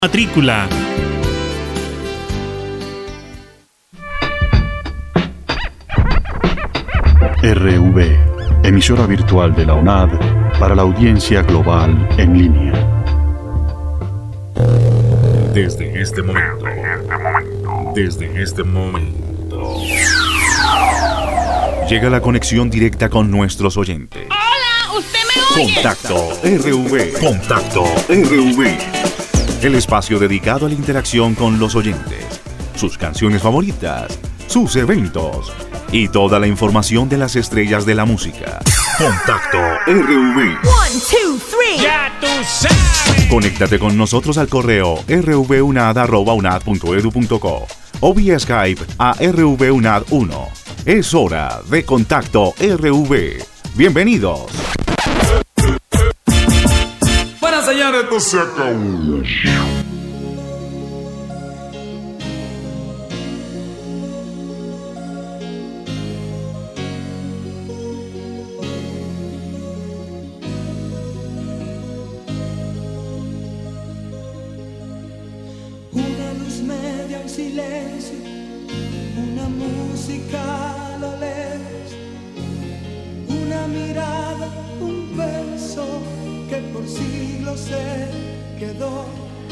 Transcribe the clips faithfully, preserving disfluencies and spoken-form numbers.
Matrícula. R V, emisora virtual de la UNAD para la audiencia global en línea. Desde este momento, desde este momento, llega la conexión directa con nuestros oyentes. ¡Hola! ¿Usted me oye? Contacto R V. Contacto R V. El espacio dedicado a la interacción con los oyentes, sus canciones favoritas, sus eventos y toda la información de las estrellas de la música. Contacto R V. One, two, three. ¡Ya tú sabes! Conéctate con nosotros al correo r v u n a d arroba u n a d punto e d u punto c o o vía Skype a R V U N A D uno. Es hora de Contacto R V. Bienvenidos. Bueno, señores, esto se acabó. Una luz media, un silencio, una música a lo lejos, una mirada, un beso que por siglos se quedó.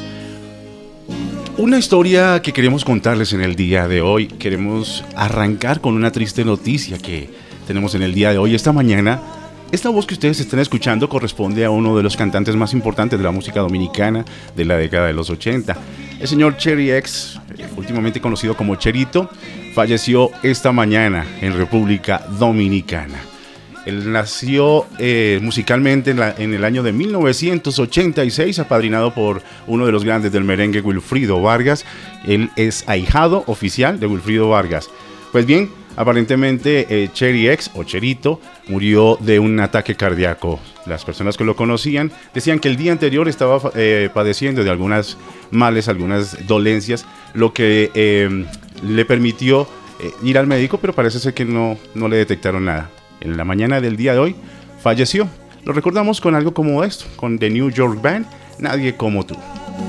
Una historia que queremos contarles en el día de hoy. Queremos arrancar con una triste noticia que tenemos en el día de hoy. Esta mañana, esta voz que ustedes están escuchando corresponde a uno de los cantantes más importantes de la música dominicana de la década de los ochenta. El señor Cherry X, últimamente conocido como Cherito, falleció esta mañana en República Dominicana. Él nació eh, musicalmente en, la, en el año de mil novecientos ochenta y seis, apadrinado por uno de los grandes del merengue, Wilfrido Vargas. Él es ahijado oficial de Wilfrido Vargas. Pues bien, aparentemente eh, Cherry X o Cherito murió de un ataque cardíaco. Las personas que lo conocían decían que el día anterior estaba eh, padeciendo de algunas males, algunas dolencias, lo que eh, le permitió eh, ir al médico, pero parece ser que no, no le detectaron nada. En la mañana del día de hoy falleció. Lo recordamos con algo como esto, con The New York Band, Nadie Como Tú.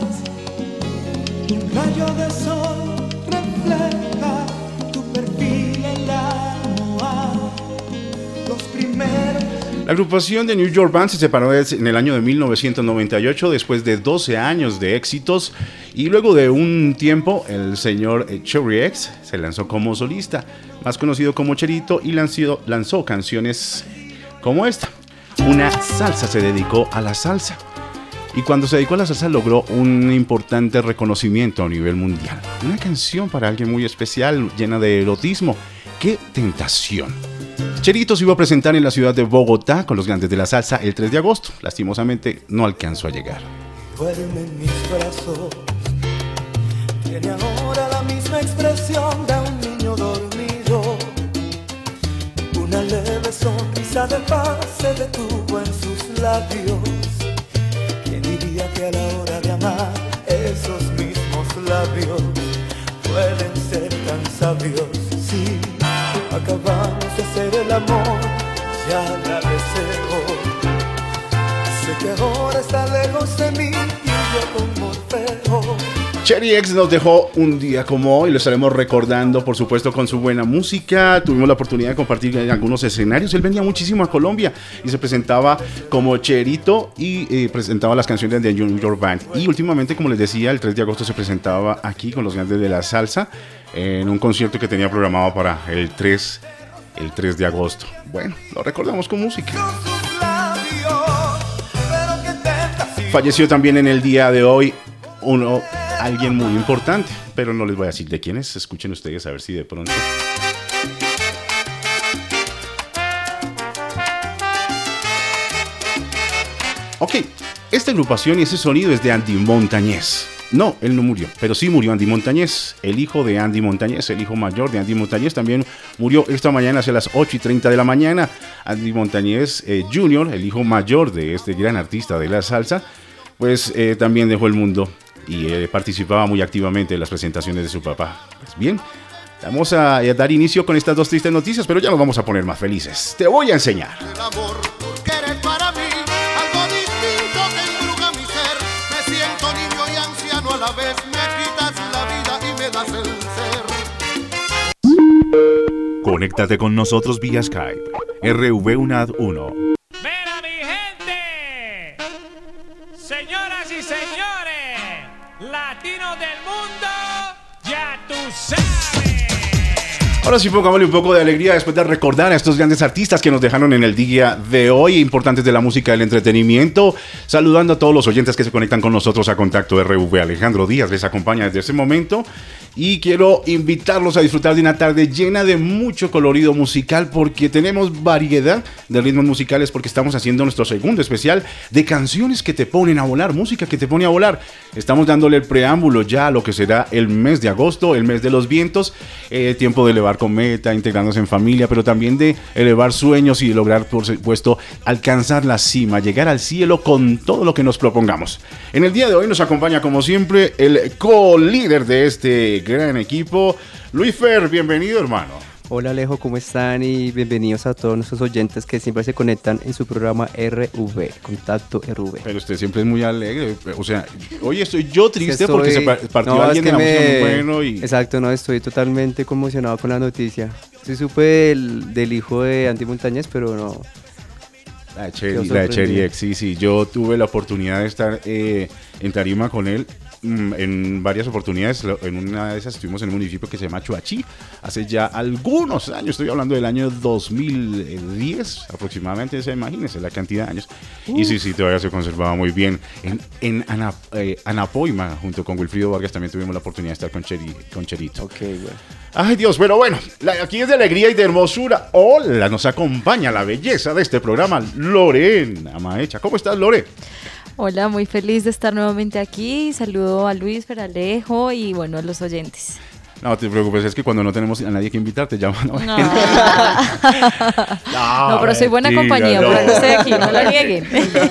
Un rayo de sol refleja tu perfil en la almohada. Los primeros. La agrupación de New York Band se separó en el año de mil novecientos noventa y ocho después de doce años de éxitos, y luego de un tiempo el señor Cherry X se lanzó como solista, más conocido como Cherito, y lanzó, lanzó canciones como esta. Una salsa, se dedicó a la salsa, y cuando se dedicó a la salsa logró un importante reconocimiento a nivel mundial. Una canción para alguien muy especial, llena de erotismo. ¡Qué tentación! Cherito se iba a presentar en la ciudad de Bogotá con los grandes de la salsa el tres de agosto. Lastimosamente no alcanzó a llegar. Duerme en mis brazos. Tiene ahora la misma expresión de un niño dormido. Una leve sonrisa de paz se detuvo en sus labios. ¿Quién diría que a la hora de amar esos mismos labios pueden ser tan sabios? Sí, acabamos de hacer el amor, ya la deseo. Sé que ahora está lejos de mí y yo con Morfeo. Cherry X nos dejó un día como hoy, lo estaremos recordando por supuesto con su buena música. Tuvimos la oportunidad de compartir en algunos escenarios. Él venía muchísimo a Colombia y se presentaba como Cherito y eh, presentaba las canciones de New York Band. Y últimamente, como les decía, el tres de agosto se presentaba aquí con los grandes de la salsa en un concierto que tenía programado para el tres, el tres de agosto. Bueno, lo recordamos con música. Falleció también en el día de hoy uno, alguien muy importante, pero no les voy a decir de quién es. Escuchen ustedes a ver si de pronto. Ok, esta agrupación y ese sonido es de Andy Montañez. No, él no murió, pero sí murió Andy Montañez, el hijo de Andy Montañez, el hijo mayor de Andy Montañez, también murió esta mañana hacia las ocho y treinta de la mañana. Andy Montañez eh, junior, el hijo mayor de este gran artista de la salsa, pues eh, también dejó el mundo y eh, participaba muy activamente en las presentaciones de su papá. Pues bien, vamos a, a dar inicio con estas dos tristes noticias, pero ya nos vamos a poner más felices. Te voy a enseñar. El amor, porque eres para mí algo distinto que embruja mi ser. Me siento niño y anciano al cada vez me quitas la vida y me das el ser. Conéctate con nosotros vía Skype. R V UNAD uno. ¡Mira, mi gente! Señoras y señores, latinos del mundo, ya tú sabes. Ahora sí, pongámosle un poco de alegría después de recordar a estos grandes artistas que nos dejaron en el día de hoy, importantes de la música y del entretenimiento. Saludando a todos los oyentes que se conectan con nosotros a Contacto R V. Alejandro Díaz les acompaña desde ese momento. Y quiero invitarlos a disfrutar de una tarde llena de mucho colorido musical, porque tenemos variedad de ritmos musicales, porque estamos haciendo nuestro segundo especial de canciones que te ponen a volar, música que te pone a volar. Estamos dándole el preámbulo ya a lo que será el mes de agosto, el mes de los vientos, eh, tiempo de elevar cometa, integrándose en familia, pero también de elevar sueños y lograr, por supuesto, alcanzar la cima, llegar al cielo con todo lo que nos propongamos. En el día de hoy nos acompaña, como siempre, el co-líder de este gran equipo, Luis Fer. Bienvenido, hermano. Hola Alejo, ¿cómo están? Y bienvenidos a todos nuestros oyentes que siempre se conectan en su programa R V, Contacto R V. Pero usted siempre es muy alegre, o sea, hoy estoy yo triste estoy... porque se partió no, alguien es de la me... música muy bueno y... Exacto, no, estoy totalmente conmocionado con la noticia. Sí supe del, del hijo de Andy Montañez, pero no... La de Cherry, la de Cherry X, sí, sí, yo tuve la oportunidad de estar eh, en tarima con él en varias oportunidades. En una de esas estuvimos en un municipio que se llama Chuachi hace ya algunos años, estoy hablando del año dos mil diez aproximadamente, se imagínense la cantidad de años. Uh. Y sí, sí, todavía se conservaba muy bien. En, en Ana, eh, Anapoima, junto con Wilfrido Vargas, también tuvimos la oportunidad de estar con, Cheri, con Cherito. Ok, bueno. Ay Dios, pero bueno, la, aquí es de alegría y de hermosura. Hola, nos acompaña la belleza de este programa, Lorena Maecha. ¿Cómo estás, Lore? Hola, muy feliz de estar nuevamente aquí. Saludo a Luis, Feralejo y bueno, a los oyentes. No te preocupes, es que cuando no tenemos a nadie que invitar, te llaman. No, no. no, no pero soy buena compañía, no. Pero no estoy aquí, no lo nieguen.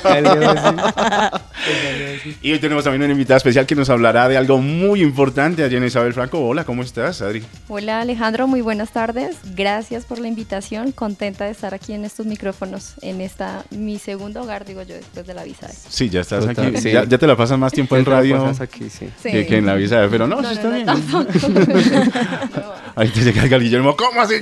Y hoy tenemos también una invitada especial que nos hablará de algo muy importante, Adriana Isabel Franco. Hola, ¿cómo estás, Adri? Hola, Alejandro, muy buenas tardes. Gracias por la invitación. Contenta de estar aquí en estos micrófonos, en esta, mi segundo hogar, digo yo, después de la Visae. Sí, ya estás Total, aquí. Sí. Ya, ya te la pasas más tiempo en radio aquí, sí. Sí. Que, que en la Visae, pero no, no, sí está no, bien. No, ahí te llega el Guillermo, ¿cómo así?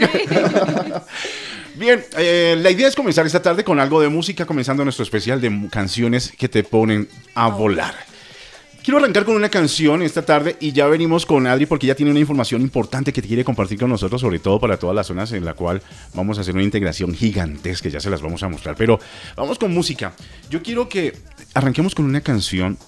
Bien, eh, la idea es comenzar esta tarde con algo de música, comenzando nuestro especial de canciones que te ponen a volar. Quiero arrancar con una canción esta tarde y ya venimos con Adri porque ya tiene una información importante que quiere compartir con nosotros, sobre todo para todas las zonas en la cual vamos a hacer una integración gigantesca, ya se las vamos a mostrar. Pero vamos con música. Yo quiero que arranquemos con una canción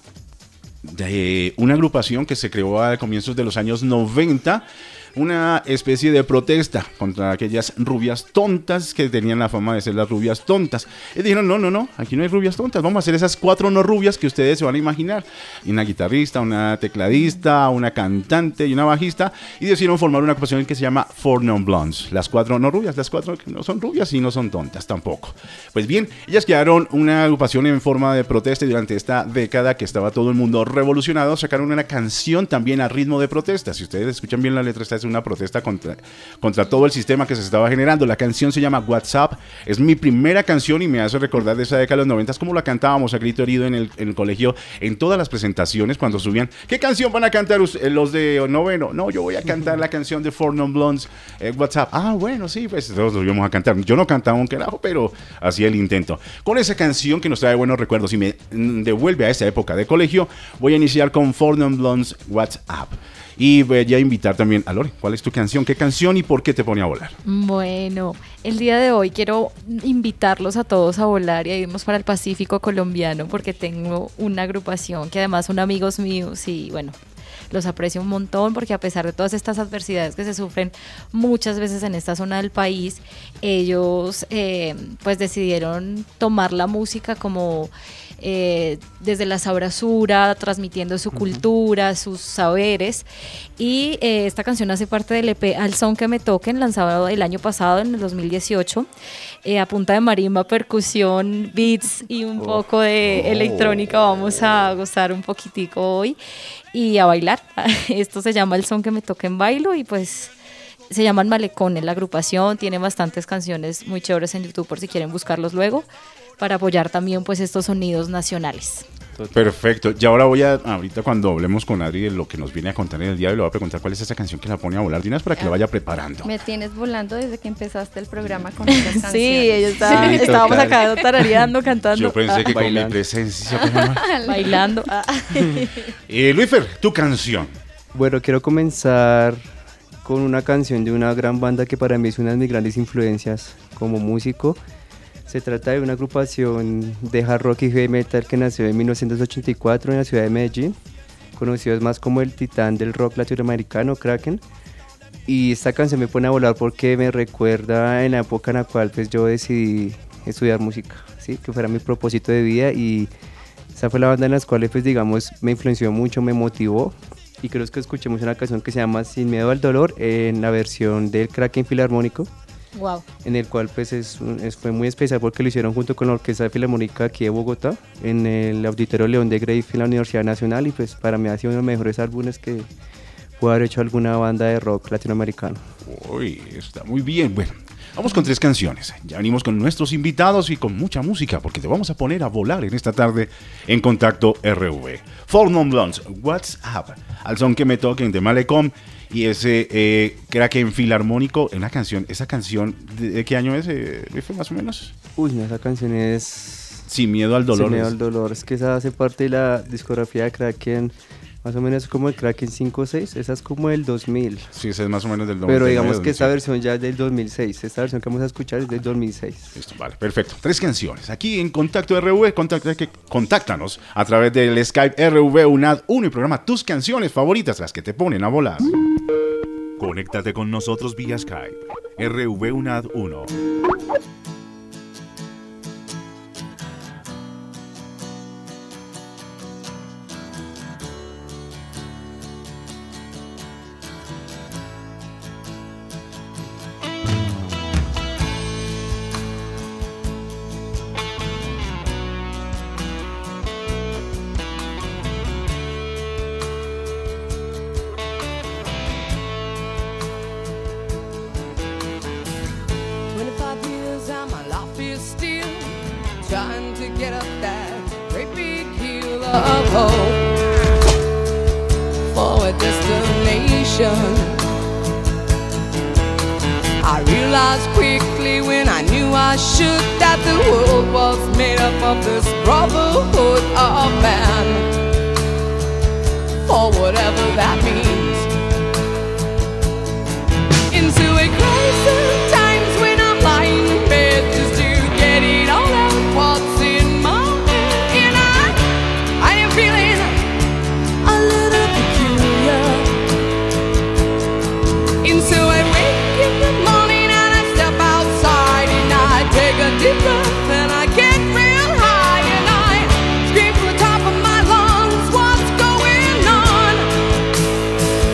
de una agrupación que se creó a comienzos de los años noventa, una especie de protesta contra aquellas rubias tontas que tenían la fama de ser las rubias tontas. Y dijeron, no, no, no, aquí no hay rubias tontas, vamos a hacer esas cuatro no rubias que ustedes se van a imaginar. Y una guitarrista, una tecladista, una cantante y una bajista, y decidieron formar una agrupación que se llama Four Non Blondes, las cuatro no rubias, las cuatro que no son rubias y no son tontas tampoco. Pues bien, ellas crearon una agrupación en forma de protesta y durante esta década que estaba todo el mundo revolucionado, sacaron una canción también a ritmo de protesta. Si ustedes escuchan bien la letra, esta es una protesta contra, contra todo el sistema que se estaba generando. La canción se llama WhatsApp, es mi primera canción y me hace recordar de esa década de los noventas, como la cantábamos a grito herido en el, en el colegio, en todas las presentaciones cuando subían. ¿Qué canción van a cantar los de noveno? No, yo voy a cantar la canción de Four Non Blondes, eh, WhatsApp. Ah, bueno, sí, pues todos lo íbamos a cantar. Yo no cantaba un carajo, pero hacía el intento. Con esa canción que nos trae buenos recuerdos y me devuelve a esa época de colegio, voy a iniciar con Four Non Blondes, WhatsApp. Y voy a invitar también a Lore. ¿Cuál es tu canción? ¿Qué canción y por qué te pone a volar? Bueno, el día de hoy quiero invitarlos a todos a volar y a irnos para el Pacífico colombiano porque tengo una agrupación que además son amigos míos y bueno, los aprecio un montón porque a pesar de todas estas adversidades que se sufren muchas veces en esta zona del país, ellos eh, pues decidieron tomar la música como... Eh, desde la sabrosura, transmitiendo su cultura, sus saberes y eh, esta canción hace parte del E P Al Son que me toquen, lanzado el año pasado en el dos mil dieciocho, eh, a punta de marimba, percusión, beats y un oh. poco de oh. electrónica. Vamos a gozar un poquitico hoy y a bailar. Esto se llama Al Son que me toquen, bailo y pues se llaman Malecones la agrupación, tiene bastantes canciones muy chéveres en YouTube por si quieren buscarlos luego, para apoyar también pues estos sonidos nacionales. Total. Perfecto. Y ahora voy a, ahorita cuando hablemos con Adri de lo que nos viene a contar en el día de hoy, le voy a preguntar cuál es esa canción que la pone a volar de una vez para que la vaya preparando. Me tienes volando desde que empezaste el programa con estas canciones. Sí, ella está, Sí, estábamos total. acá tarareando, cantando. Yo pensé ah, que con mi bailando. presencia... pues, no. bailando. ah. eh, Luifer, tu canción. Bueno, quiero comenzar con una canción de una gran banda que para mí es una de mis grandes influencias como músico. Se trata de una agrupación de hard rock y heavy metal que nació en mil novecientos ochenta y cuatro en la ciudad de Medellín, conocidos más como el titán del rock latinoamericano, Kraken. Y esta canción me pone a volar porque me recuerda en la época en la cual pues, yo decidí estudiar música, ¿sí? Que fuera mi propósito de vida, y esa fue la banda en la cual pues, digamos, me influenció mucho, me motivó. Y creo que escuchemos una canción que se llama Sin Miedo al Dolor en la versión del Kraken Filarmónico, Wow. en el cual pues es, un- es- fue muy especial porque lo hicieron junto con la Orquesta Filarmónica aquí de Bogotá, en el Auditorio León de Grey en la Universidad Nacional, y pues para mí ha sido uno de los mejores álbumes que pudo haber hecho alguna banda de rock latinoamericano. Uy, está muy bien. Bueno, vamos con tres canciones. Ya venimos con nuestros invitados y con mucha música porque te vamos a poner a volar en esta tarde en Contacto R V. Four Non Blondes, What's Up, al son que me toquen de Malecom, y ese eh, Kraken Filarmónico, una canción, esa canción, ¿de, de qué año es, eh, Luis, más o menos? Uy, no, esa canción es... Sin Miedo al Dolor. Sin Miedo es- al Dolor, es que esa hace parte de la discografía de Kraken, más o menos como el Kraken cinco o seis, esa es como el dos mil. Sí, ese es más o menos del Pero noventa y nueve, digamos que esta dos mil siete. versión ya es del dos mil seis, esta versión que vamos a escuchar es del dos mil seis. Listo, vale, perfecto. Tres canciones. Aquí en Contacto R V, contacta- que- contáctanos a través del Skype R V UNAD uno y programa tus canciones favoritas, las que te ponen a volar. Conéctate con nosotros vía Skype. R V UNAD uno. twenty-five years and my life is still trying to get up that great big hill of hope for a destination. I realized quickly when I knew I should that the world was made up of this brotherhood of man, for whatever that means. Into a crisis times when I'm lying in bed just to get it all out what's in my head. And I, I am feeling a little peculiar. And so I wake in the morning and I step outside and I take a deep breath and I get real high and I scream from the top of my lungs, what's going on?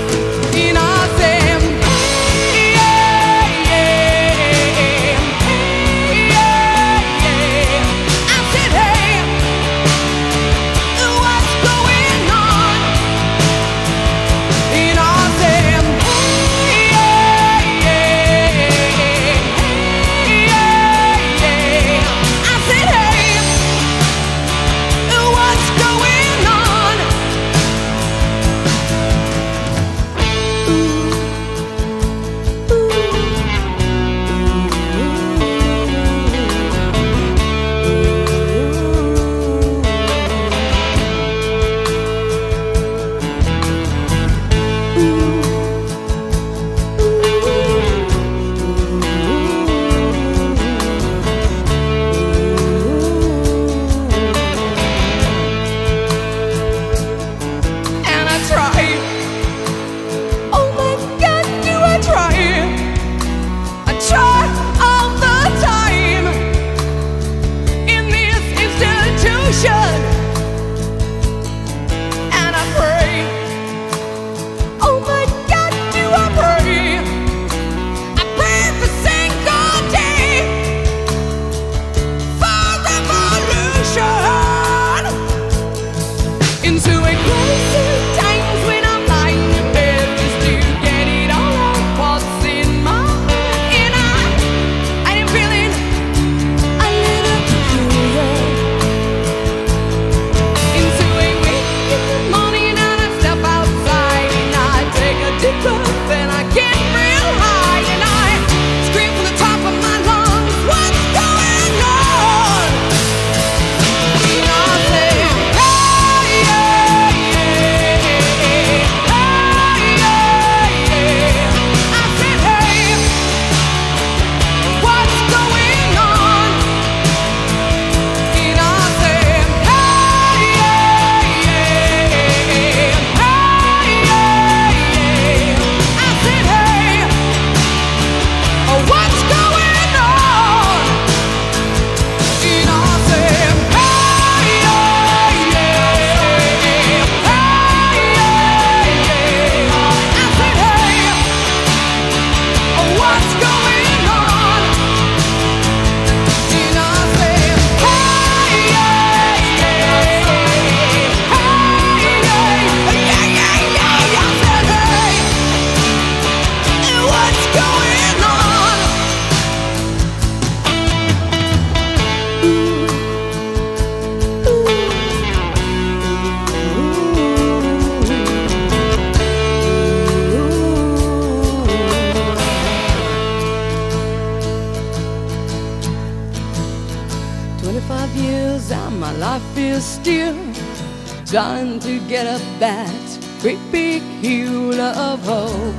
still trying to get up that great big hill of hope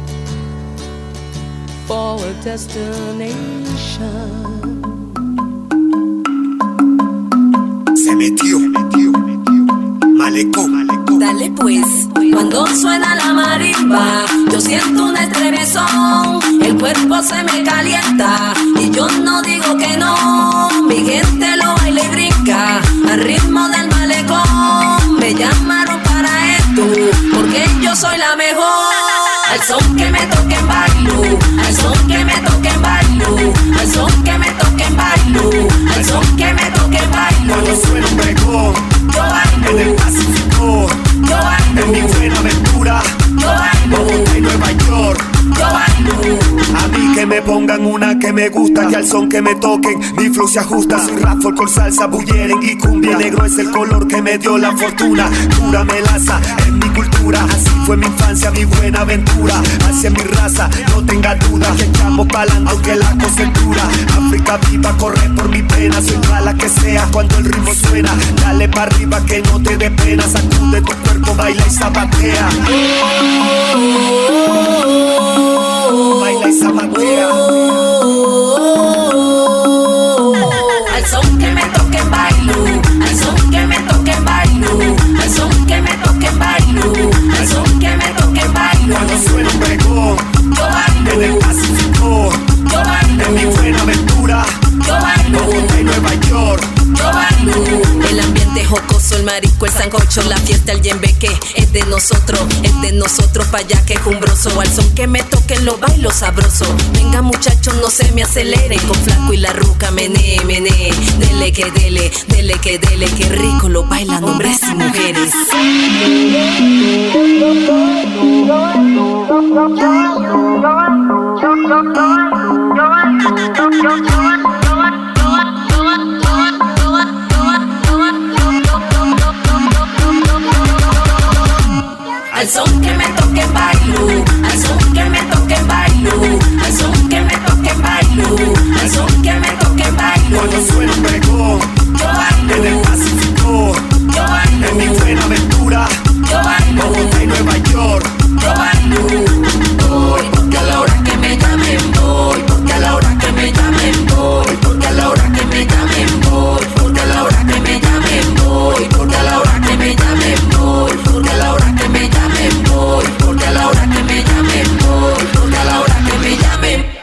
for a destination. Se metió, malecón. Dale pues, cuando suena la marimba, yo siento un estremezón, el cuerpo se me calienta y yo no digo que no. Mi gente lo baila y brinca al ritmo del malecón. Me llamaron para esto porque yo soy la mejor. Al son que me toquen bailo, al son que me toquen bailo, al son que me toquen bailo, al son que me toquen bailo. Cuando suena un bregón, yo bailo en el Pacífico, yo bailo en mi buena aventura, yo bailo Bogotá y Nueva York, yo bailo. A mí que me pongan una que me gusta, que al son que me toquen mi flow se ajusta. Soy rap, folk con salsa, bulleren y cumbia. Negro es el color que me dio la fortuna, pura melaza en mi cultura. Así fue mi infancia, mi buena aventura. Hacia mi raza, no tenga duda que echamos pa'lante aunque la cosa es dura. África viva, corre por mi pena. Soy mala que sea cuando el ritmo suena. Dale pa' arriba que no te dé pena. Sacude tu cuerpo, baila y zapatea. Baila y zapatea. Al son que me toquen bailo, al son que me toquen bailo, al son que me toquen bailo, al son que me toquen bailo. Cuando suena un bregón, yo bailo en el Pacífico, yo bailo en mi buena aventura, yo bailo Bogotá y Nueva York, yo bailo. El ambiente jocoso, el marisco, el sancocho, la fiesta, el yembeque es de nosotros, es de nosotros pa' allá que jumbroso. Al son que me toquen los bailos sabrosos. Venga muchachos, no se me aceleren, con Flaco y la ruca menee, menee. Dele que dele, dele que dele, que rico lo bailan hombres y mujeres. Al son que me toquen bailo, al son que me toquen bailo, al son que me toquen bailo, al son que me toquen bailo. cuando suena un bregón, yo bailo en el Pacífico, yo bailo en mi buena aventura, yo bailo Bogotá y Nueva York, yo bailo. Voy porque a la hora que me llamen voy, porque a la hora que me llamen voy, porque a la hora que me llamen voy, porque a la hora que me llamen voy, porque a la hora que me llamen voy, porque a la hora que me llamen voy, porque a la hora que me llamen voy, porque a la hora que me llamen.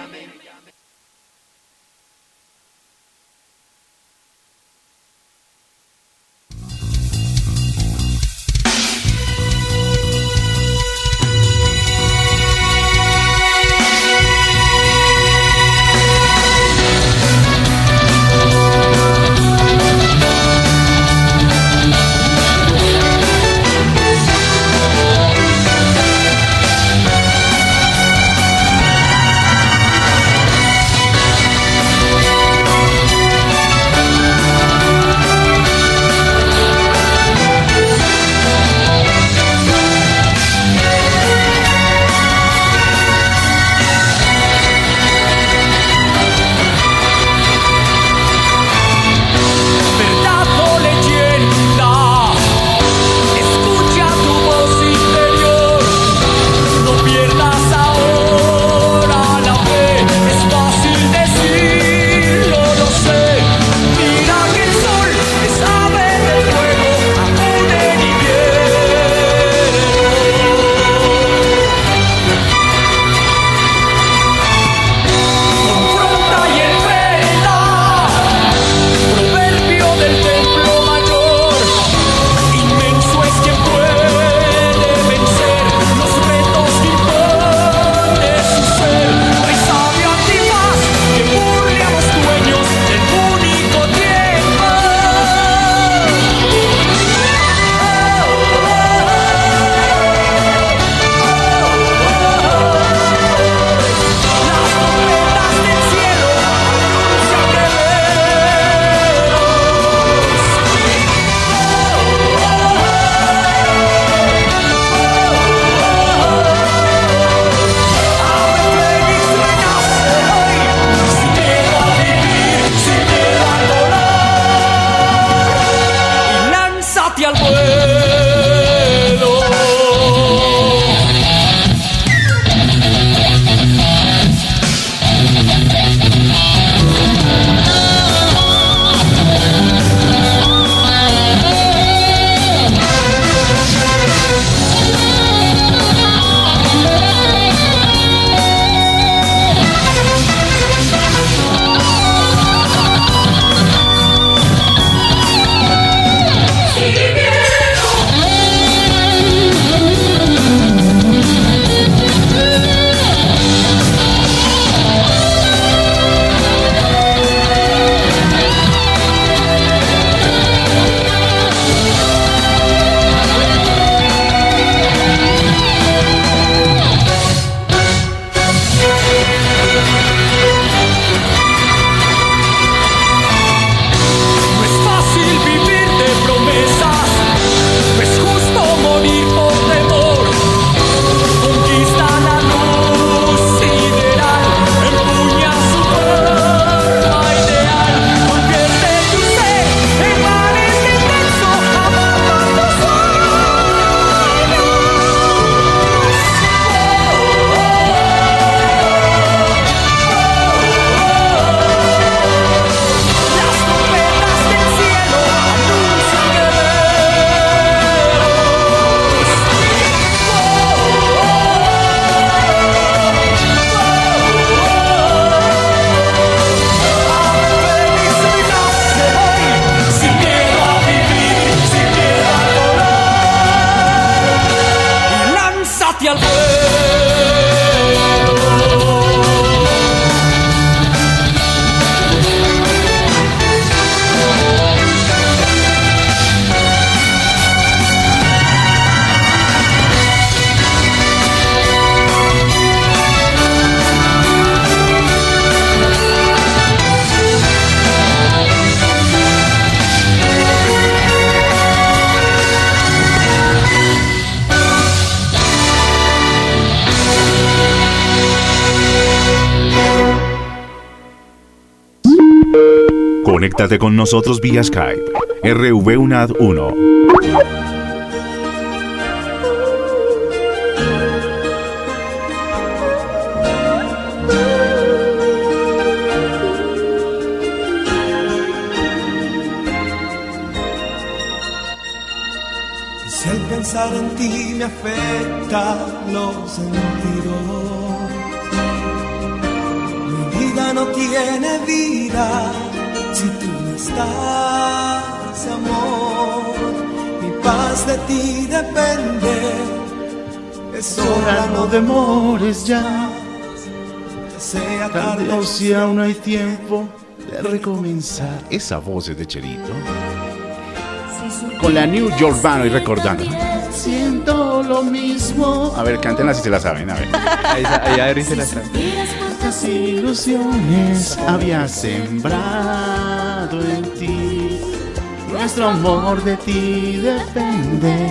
hacia el fuego. Conéctate con nosotros vía Skype. R V UNAD uno. Si al pensar en ti me afecta los sentidos, mi vida no tiene vida. Si tú no estás, amor, mi paz de ti depende. Es hora, no demores ya. Sea tarde o si aún no hay tiempo de recomenzar. Esa voz es de Cherito. Con la New York Band y recordando. Siento lo mismo. A ver, cántenla si se la saben, a ver. Ahí, ahí Adri se la sabe. Cuántas ilusiones había sembrado en ti. Nuestro amor de ti depende.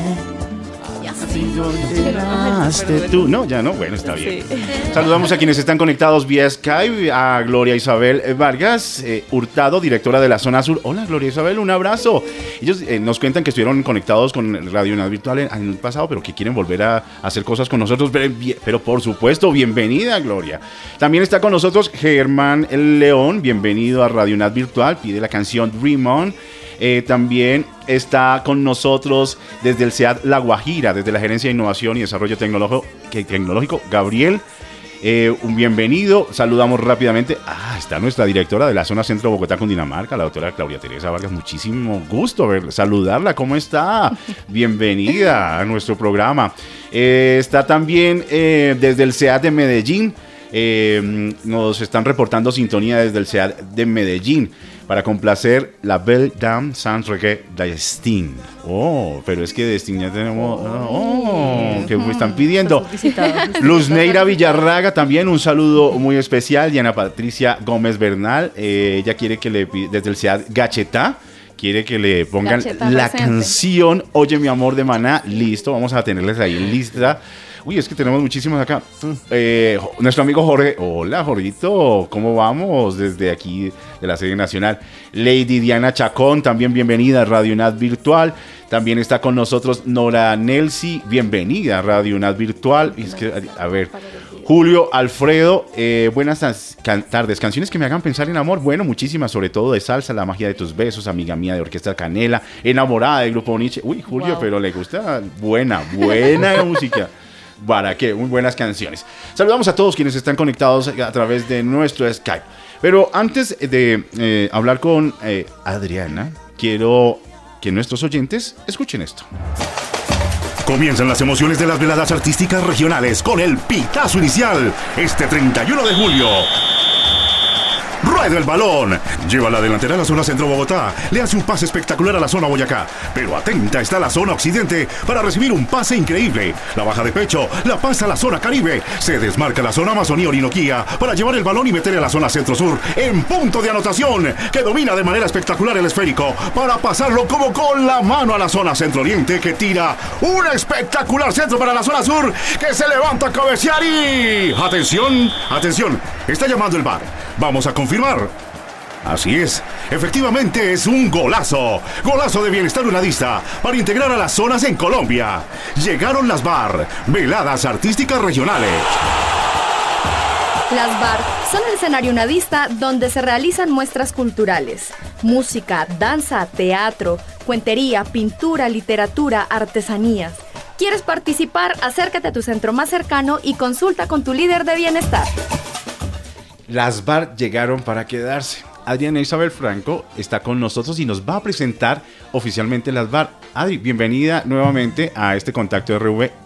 Si yo llegaste tú. No, ya no, bueno, está bien. Sí. Saludamos a quienes están conectados vía Skype, a Gloria Isabel Vargas eh, Hurtado, directora de la Zona Sur. Hola, Gloria Isabel, un abrazo. Ellos eh, nos cuentan que estuvieron conectados con Radio UNAD Virtual en, en el pasado, pero que quieren volver a, a hacer cosas con nosotros. Pero, pero por supuesto, bienvenida, Gloria. También está con nosotros Germán El León, bienvenido a Radio UNAD Virtual, pide la canción Dream On. Eh, también está con nosotros desde el C E A D La Guajira, desde la Gerencia de Innovación y Desarrollo Tecnológico, tecnológico Gabriel. Eh, un bienvenido. Saludamos rápidamente. Ah, está nuestra directora de la zona centro de Bogotá, Cundinamarca, la doctora Claudia Teresa Vargas. Muchísimo gusto ver, saludarla. ¿Cómo está? Bienvenida a nuestro programa. Eh, está también eh, desde el C E A D de Medellín. Eh, nos están reportando sintonía desde el C E A D de Medellín para complacer la Belle Dame Sans Regret de Sting. Oh, pero es que de Sting ya tenemos... Oh, que me están pidiendo. Luz Neira Villarraga también, un saludo muy especial. Diana Patricia Gómez Bernal, eh, ella quiere que le... Desde el C E A D Gachetá, quiere que le pongan Gacheta la presente. Canción Oye mi amor de Maná. Listo, vamos a tenerles ahí lista. Uy, es que tenemos muchísimos acá. Eh, nuestro amigo Jorge. Hola, Jorgito. ¿Cómo vamos? Desde aquí de la sede nacional. Lady Diana Chacón, también bienvenida a Radio UNAD Virtual. También está con nosotros Nora Nelsi. Bienvenida a Radio UNAD Virtual. Es que, a ver, Julio Alfredo. Eh, buenas can- tardes. Canciones que me hagan pensar en amor. Bueno, muchísimas, sobre todo de salsa, La magia de tus besos, Amiga mía de Orquesta Canela, Enamorada del Grupo Nietzsche. Uy, Julio, wow. Pero le gusta buena, buena música. ¿Para qué? Muy buenas canciones. Saludamos a todos quienes están conectados a través de nuestro Skype. Pero antes de eh, hablar con eh, Adriana, quiero que nuestros oyentes escuchen esto. Comienzan las emociones de las veladas artísticas regionales con el pitazo inicial este treinta y uno de julio. Rueda el balón, lleva la delantera a la zona centro Bogotá, le hace un pase espectacular a la zona Boyacá, pero atenta está la zona occidente para recibir un pase increíble, la baja de pecho, la pasa a la zona Caribe, se desmarca la zona Amazonía Orinoquía para llevar el balón y meter a la zona centro sur en punto de anotación, que domina de manera espectacular el esférico para pasarlo como con la mano a la zona centro oriente, que tira un espectacular centro para la zona sur, que se levanta a cabecear y... atención, atención, está llamando el V A R, vamos a confirmar. Así es, efectivamente es un golazo, golazo de bienestar unadista para integrar a las zonas en Colombia. Llegaron las V A R, veladas artísticas regionales. Las V A R son el escenario unadista donde se realizan muestras culturales, música, danza, teatro, cuentería, pintura, literatura, artesanías. ¿Quieres participar? Acércate a tu centro más cercano y consulta con tu líder de bienestar. Las V A R llegaron para quedarse. Adriana Isabel Franco está con nosotros y nos va a presentar oficialmente las V A R. Adri, bienvenida nuevamente a este Contacto R V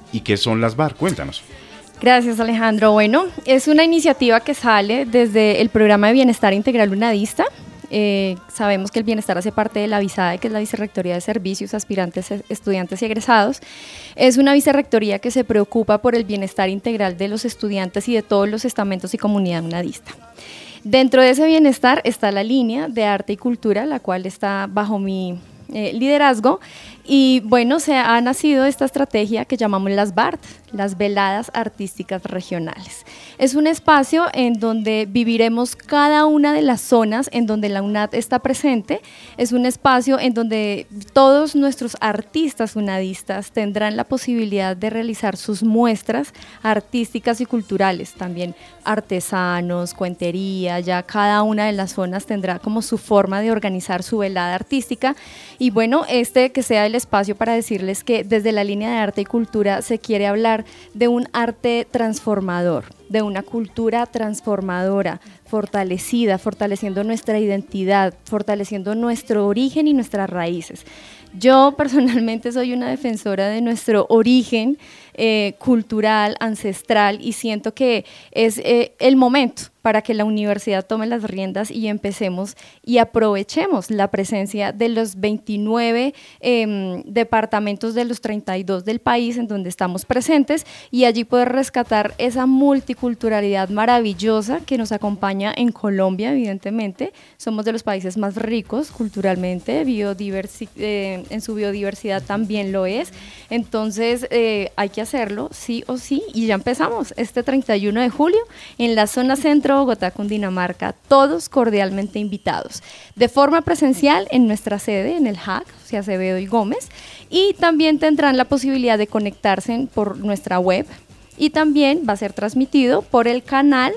¿Y qué son las B A R? Cuéntanos. Gracias, Alejandro. Bueno, es una iniciativa que sale desde el Programa de Bienestar Integral UNADista. Eh, sabemos que el bienestar hace parte de la VISADE, que es la Vicerrectoría de Servicios, Aspirantes, Estudiantes y Egresados. Es una vicerrectoría que se preocupa por el bienestar integral de los estudiantes y de todos los estamentos y comunidad unadista. Dentro de ese bienestar está la línea de arte y cultura, la cual está bajo mi eh, liderazgo. Y bueno, se ha nacido esta estrategia que llamamos las B A R T, las Veladas Artísticas Regionales. Es un espacio en donde viviremos cada una de las zonas en donde la UNAD está presente. Es un espacio en donde todos nuestros artistas unadistas tendrán la posibilidad de realizar sus muestras artísticas y culturales, también artesanos, cuentería, ya cada una de las zonas tendrá como su forma de organizar su velada artística. Y bueno, este que sea el espacio para decirles que desde la línea de arte y cultura se quiere hablar de un arte transformador, de una cultura transformadora, fortalecida, fortaleciendo nuestra identidad, fortaleciendo nuestro origen y nuestras raíces. Yo personalmente soy una defensora de nuestro origen eh, cultural, ancestral, y siento que es eh, el momento para que la universidad tome las riendas y empecemos y aprovechemos la presencia de los veintinueve eh, departamentos de los treinta y dos del país en donde estamos presentes, y allí poder rescatar esa multiculturalidad maravillosa que nos acompaña en Colombia. Evidentemente, somos de los países más ricos culturalmente, biodiversi- eh, en su biodiversidad también lo es. Entonces eh, hay que hacerlo sí o sí, y ya empezamos este treinta y uno de julio en la zona centro Bogotá, Cundinamarca, todos cordialmente invitados, de forma presencial en nuestra sede, en el H A C, o sea, Acevedo y Gómez, y también tendrán la posibilidad de conectarse por nuestra web, y también va a ser transmitido por el canal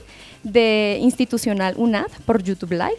de institucional UNAD, por YouTube Live,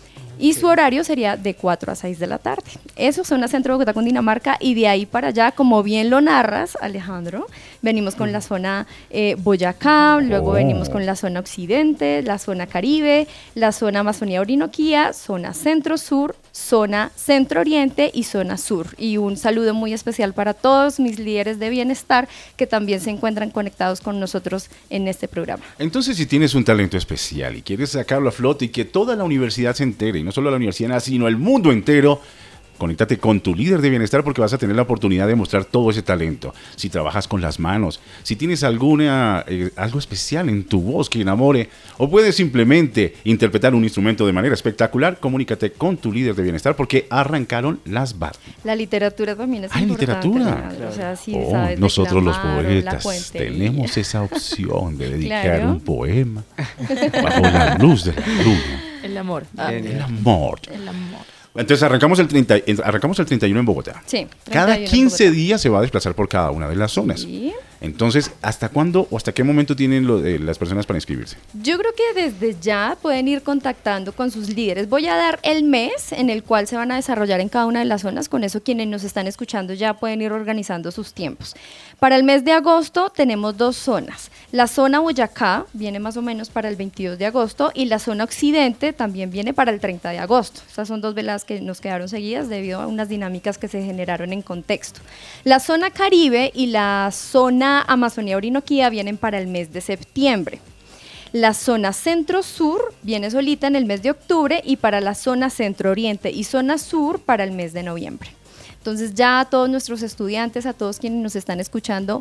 y su horario sería de cuatro a seis de la tarde. Eso es zona centro de Bogotá, Cundinamarca, y de ahí para allá, como bien lo narras, Alejandro, venimos con la zona eh, Boyacá, luego Oh. venimos con la zona occidente, la zona Caribe, la zona Amazonía Orinoquía, zona centro-sur, zona centro-oriente y zona sur. Y un saludo muy especial para todos mis líderes de bienestar que también se encuentran conectados con nosotros en este programa. Entonces, si tienes un talento especial y quieres sacarlo a flote y que toda la universidad se entere, y no solo la universidad, sino el mundo entero, conéctate con tu líder de bienestar, porque vas a tener la oportunidad de mostrar todo ese talento. Si trabajas con las manos, si tienes alguna eh, algo especial en tu voz que enamore, o puedes simplemente interpretar un instrumento de manera espectacular, comunícate con tu líder de bienestar, porque arrancaron las B A R. La literatura también es Ah, importante. literatura. Alejandro. O sea, si Oh, sabes nosotros los declamar, o la poetas cuentería. tenemos esa opción de dedicar Claro. un poema bajo la luz de la luna. El amor. El amor. El amor. Entonces arrancamos el, treinta, arrancamos el treinta y uno en Bogotá. Sí, Cada treinta y uno en quince Bogotá. días se va a desplazar por cada una de las zonas. Sí. Entonces, ¿hasta cuándo o hasta qué momento tienen lo de las personas para inscribirse? Yo creo que desde ya pueden ir contactando con sus líderes. Voy a dar el mes en el cual se van a desarrollar en cada una de las zonas. Con eso quienes nos están escuchando ya pueden ir organizando sus tiempos. Para el mes de agosto tenemos dos zonas. La zona Boyacá viene más o menos para el veintidós de agosto y la zona occidente también viene para el treinta de agosto. Estas son dos veladas que nos quedaron seguidas debido a unas dinámicas que se generaron en contexto. La zona Caribe y la zona Amazonía Orinoquía vienen para el mes de septiembre. La zona centro-sur viene solita en el mes de octubre, y para la zona centro-oriente y zona sur para el mes de noviembre. Entonces ya a todos nuestros estudiantes, a todos quienes nos están escuchando,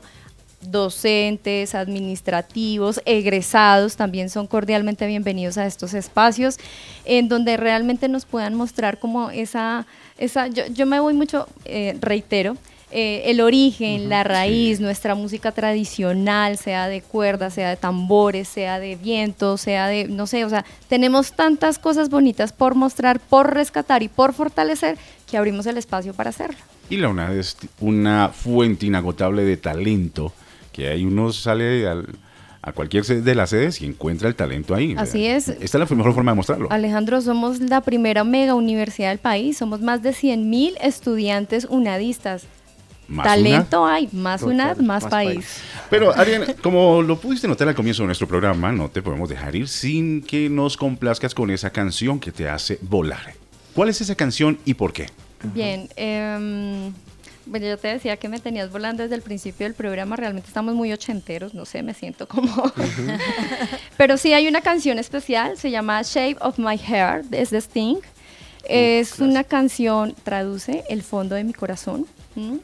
docentes, administrativos, egresados, también son cordialmente bienvenidos a estos espacios en donde realmente nos puedan mostrar como esa, esa yo, yo me voy mucho, eh, reitero, Eh, el origen, uh-huh, la raíz, sí. Nuestra música tradicional, sea de cuerdas, sea de tambores, sea de viento, sea de, no sé, o sea, tenemos tantas cosas bonitas por mostrar, por rescatar y por fortalecer, que abrimos el espacio para hacerlo. Y la UNAD es una fuente inagotable de talento, que ahí uno sale al, a cualquier de las sedes y encuentra el talento ahí. Así es. Esta es la mejor forma de mostrarlo. Alejandro, somos la primera mega universidad del país, somos más de cien mil estudiantes unadistas. Más Talento una, hay, más UNAD, más, más país. país. Pero, Adriana, como lo pudiste notar al comienzo de nuestro programa, no te podemos dejar ir sin que nos complazcas con esa canción que te hace volar. ¿Cuál es esa canción y por qué? Bien, eh, Bueno, yo te decía que me tenías volando desde el principio del programa, realmente estamos muy ochenteros, no sé, me siento como... Uh-huh. Pero sí hay una canción especial, se llama Shape of My Heart, es de Sting. Uh, es gracias. Una canción, traduce El fondo de mi corazón. ¿Mm?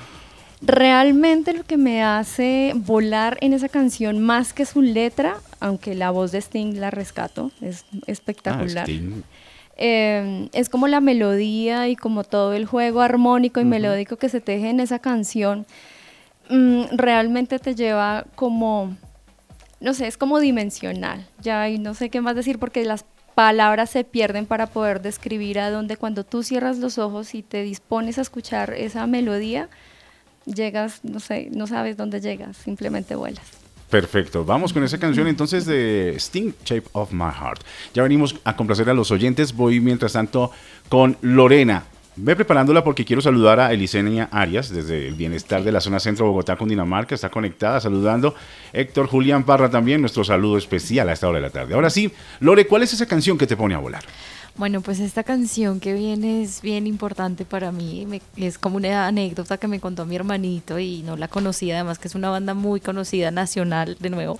Realmente lo que me hace volar en esa canción, más que su letra, aunque la voz de Sting la rescato, es espectacular. Ah, Sting. Eh, es como la melodía y como todo el juego armónico y uh-huh. melódico que se teje en esa canción, mm, realmente te lleva como, no sé, es como dimensional, ya y no sé qué más decir porque las palabras se pierden para poder describir a dónde cuando tú cierras los ojos y te dispones a escuchar esa melodía, llegas, no sé, no sabes dónde llegas, simplemente vuelas. Perfecto, vamos con esa canción entonces de Sting, Shape of My Heart. Ya venimos a complacer a los oyentes, voy mientras tanto con Lorena. Ve preparándola porque quiero saludar a Elisenia Arias desde el Bienestar de la zona centro de Bogotá, Cundinamarca, está conectada, saludando. Héctor Julián Parra también, nuestro saludo especial a esta hora de la tarde. Ahora sí, Lore, ¿cuál es esa canción que te pone a volar? Bueno, pues esta canción que viene es bien importante para mí, me, es como una anécdota que me contó mi hermanito y no la conocía, además que es una banda muy conocida, nacional, de nuevo,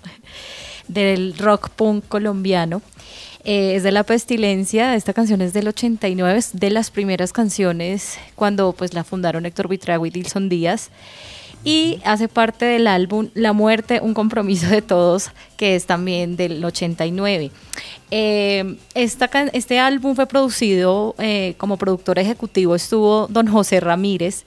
del rock punk colombiano. Eh, es de La Pestilencia, esta canción es del ochenta y nueve, es de las primeras canciones cuando pues la fundaron Héctor Buitrago y Dilson Díaz. Y hace parte del álbum La Muerte, un compromiso de todos, que es también del ochenta y nueve. Eh, esta, este álbum fue producido, eh, como productor ejecutivo estuvo don José Ramírez,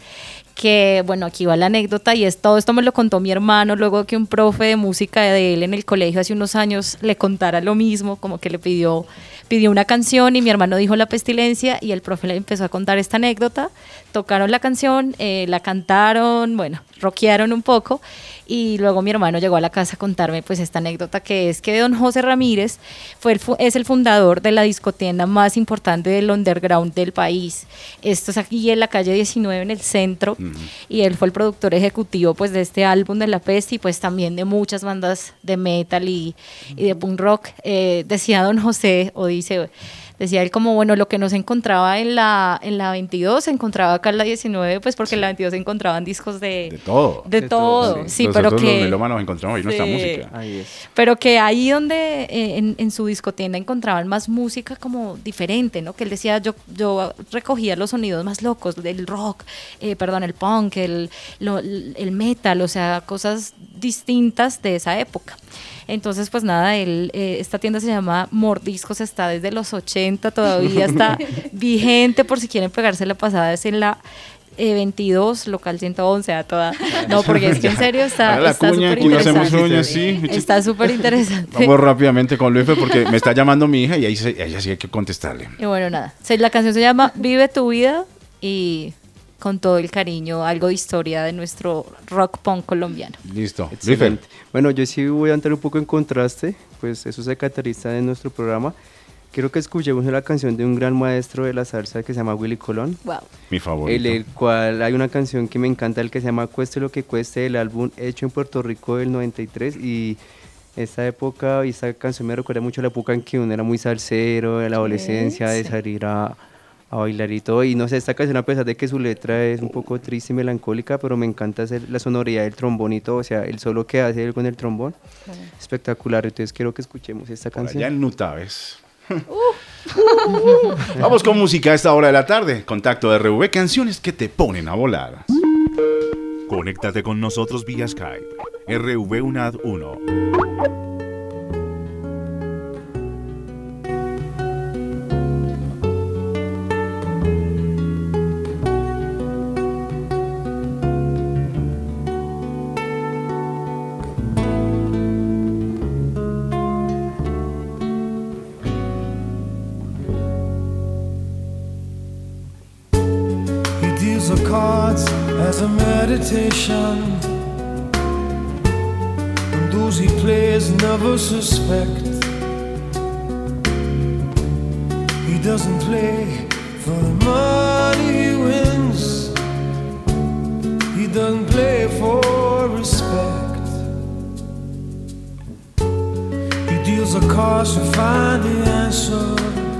que bueno, aquí va la anécdota y es, todo esto me lo contó mi hermano luego que un profe de música de él en el colegio hace unos años le contara lo mismo, como que le pidió, pidió una canción y mi hermano dijo La Pestilencia y el profe le empezó a contar esta anécdota, tocaron la canción, eh, la cantaron, bueno, rockearon un poco y luego mi hermano llegó a la casa a contarme pues esta anécdota que es que don José Ramírez fue el, es el fundador de la discotienda más importante del underground del país. Esto es aquí en la calle diecinueve en el centro uh-huh. y él fue el productor ejecutivo pues de este álbum de La Peste y pues también de muchas bandas de metal y, uh-huh. y de punk rock. Eh, decía don José o dice... Decía él como, bueno, lo que no se encontraba en la, en la veintidós se encontraba acá en la diecinueve, pues porque sí. en la veintidós se encontraban discos de... De todo. De, de todo, todo, sí, sí pero que... los melómanos encontramos ahí nuestra sí. música. Ahí es. Pero que ahí donde eh, en, en su discotienda encontraban más música como diferente, ¿no? Que él decía, yo, yo recogía los sonidos más locos del rock, eh, perdón, el punk, el, lo, el metal, o sea, cosas distintas de esa época. Entonces, pues nada, él, eh, esta tienda se llama Mordiscos, está desde los ochenta, todavía está vigente por si quieren pegarse la pasada, es en la eh, veintidós, local ciento once, a toda. No, porque es que en serio está súper interesante. Uñas, sí. Está súper interesante. Vamos rápidamente con Luis porque me está llamando mi hija y ahí se, ella sí hay que contestarle. Y bueno, nada, la canción se llama Vive tu vida y... con todo el cariño, algo de historia de nuestro rock punk colombiano. Listo. Excelente. Bueno, yo sí voy a entrar un poco en contraste, pues eso se caracteriza en nuestro programa. Quiero que escuchemos la canción de un gran maestro de la salsa que se llama Willy Colón. Wow. Mi favorito. El, el cual hay una canción que me encanta, el que se llama Cueste lo que cueste, el álbum hecho en Puerto Rico del noventa y tres y... esta época y esta canción me recuerda mucho a la época en que uno era muy salsero, de la adolescencia, sí, sí. de salir a... a bailar y todo, y no sé, esta canción a pesar de que su letra es un poco triste y melancólica, pero me encanta hacer la sonoridad del trombón y todo, o sea, el solo que hace él con el trombón, sí. espectacular, entonces quiero que escuchemos esta Por canción. Allá en Nutaves. Vamos con música a esta hora de la tarde, Contacto de R V, canciones que te ponen a volar. Conéctate con nosotros vía Skype, R V U N A D uno. As a meditation, and those he plays never suspect. He doesn't play for the money he wins, he doesn't play for respect. He deals a cards to find the answer,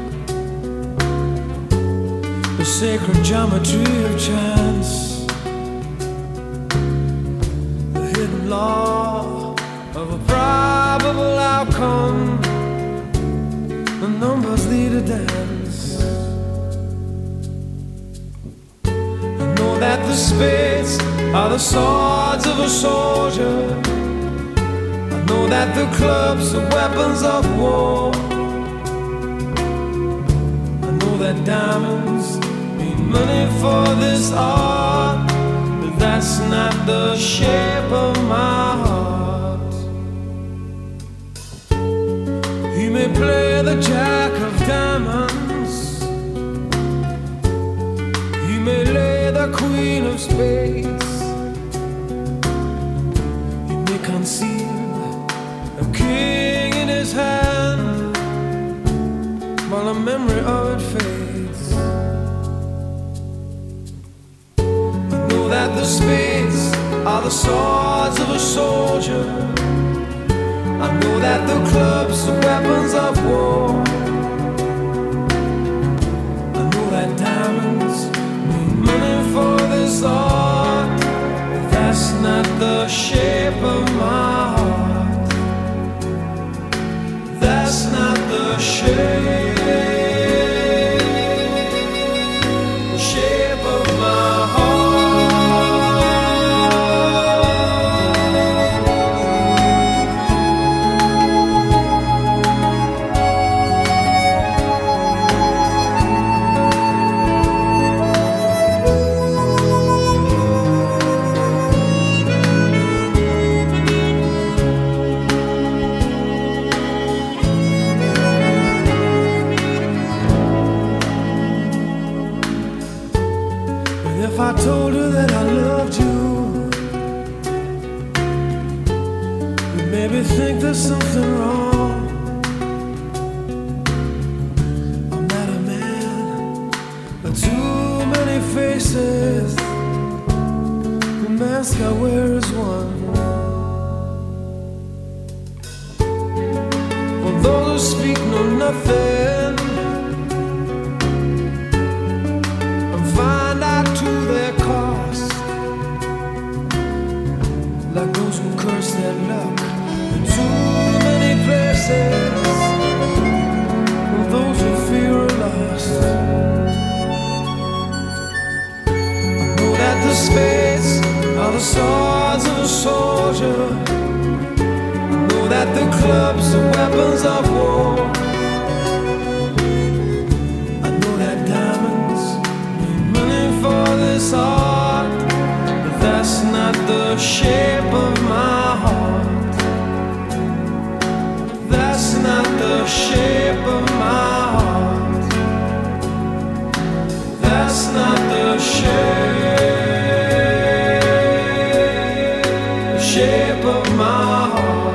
the sacred geometry of chance. law of a probable outcome. The numbers lead a dance. I know that the spades are the swords of a soldier. I know that the clubs are weapons of war. I know that diamonds mean money for this art, but that's not the shape of my heart. You may play the jack of diamonds, you may lay the queen of spades, you may conceal a king in his hand while the memory of it fades. I know that the spades are the swords of a soldier. I know that the clubs are weapons of war. I know that diamonds mean money for this art, but that's not the shape of my heart. That's not the shape, the shape of my heart. If I told you that I loved you, you'd maybe think there's something wrong. I'm not a man, but too many faces. The mask I wear is one. For those who speak know nothing and find out to their cost, like those who curse their luck in too many places, and those who fear are lost. I know that the spades are the swords of a soldier. I know that the clubs are weapons of war. I know that diamonds mean money for this art, but that's not the shape of my heart. That's not the shape of my heart. That's not the shape, the shape of my heart.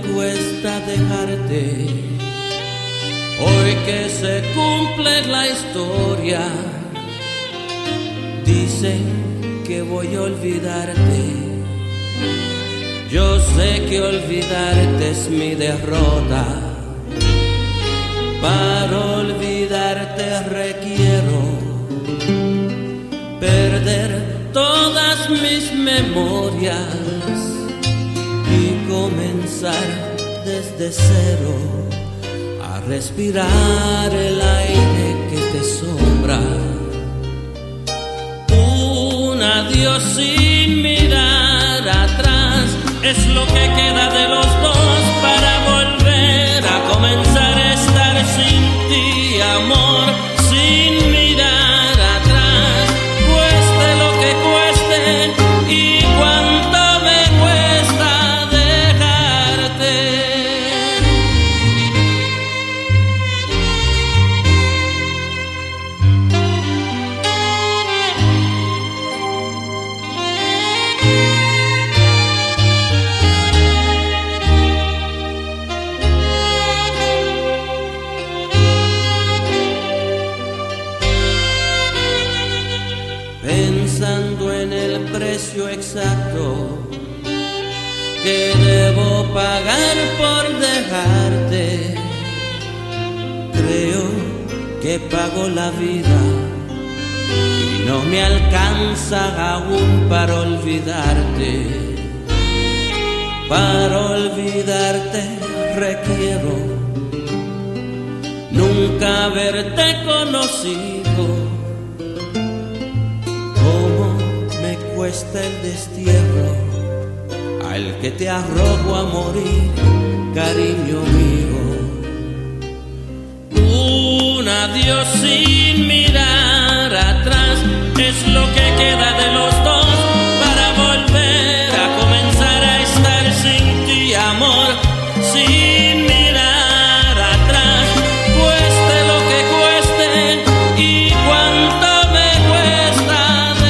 cuesta dejarte. Hoy que se cumple la historia, dicen que voy a olvidarte. Yo sé que olvidarte es mi derrota. Para olvidarte requiero perder todas mis memorias y comenzar desde cero a respirar el aire que te sobra. Un adiós sin mirar atrás es lo que queda de los dos para volver a comenzar a estar sin ti, amor, sin mirar atrás, cueste lo que cueste y cuánto me cuesta dejarte. Pensando en el precio exacto que debo pagar por dejarte, creo que pago la vida y no me alcanza aún para olvidarte. Para olvidarte requiero nunca haberte conocido. Cuesta el destierro al que te arrojo a morir, cariño mío. Un adiós sin mirar atrás es lo que queda de los dos para volver a comenzar a estar sin ti, amor, sin mirar atrás, cueste lo que cueste y cuánto me cuesta.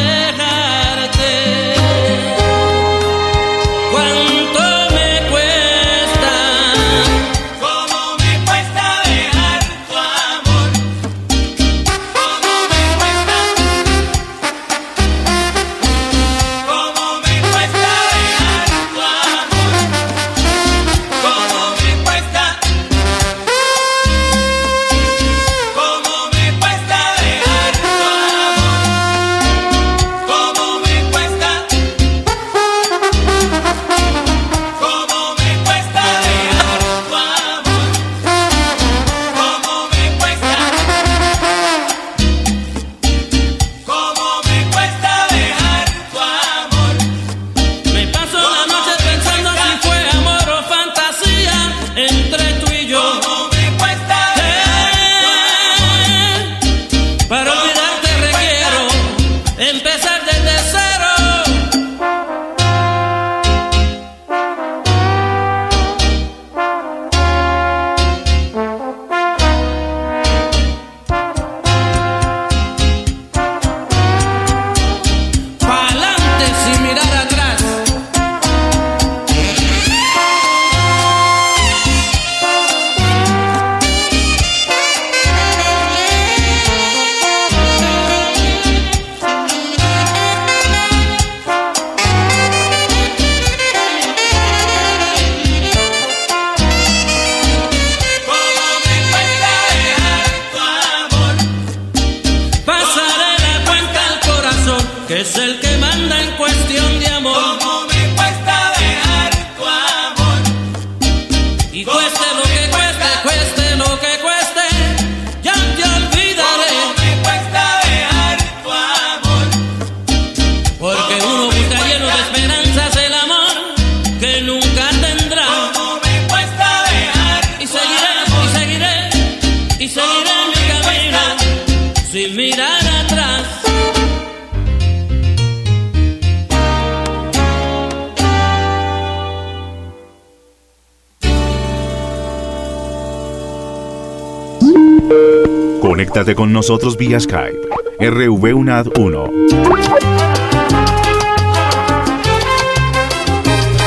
Conéctate con nosotros vía Skype. R V U N A D uno.